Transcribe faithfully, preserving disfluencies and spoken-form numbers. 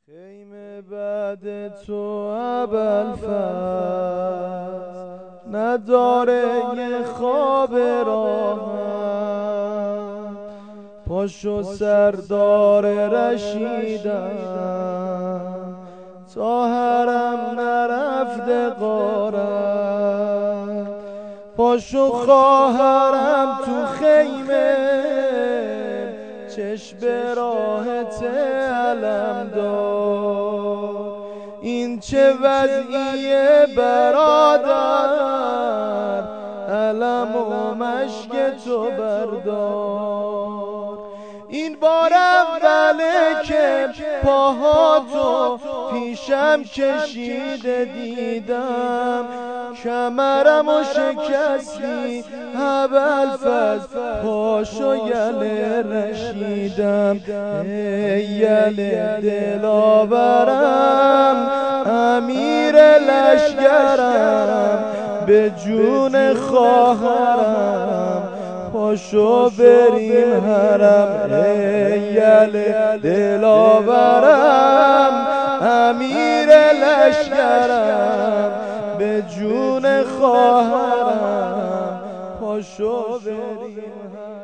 خیمه بعد تو ابوالفضل نداره یه خواب راحت، پاشو سردار رشیدم تا حرم نرفته غارت، پاشو خواهرم تو خیمه چشم به راحت علم دار، این چه وضعیه برادر، علم و مشک تو بردار. این بار اوله که پاهاتو پیشم کشیده دیدم، کمرم و شکستی ابوالفضل، پاشو یله رشیدم. ای یله دلاورم، امیر لشکرم، به جون خواهرم پاشو بریم حرم. ای یله دلاورم، امیر لشکرم، به جون خواهرم پاشو بریم حرم.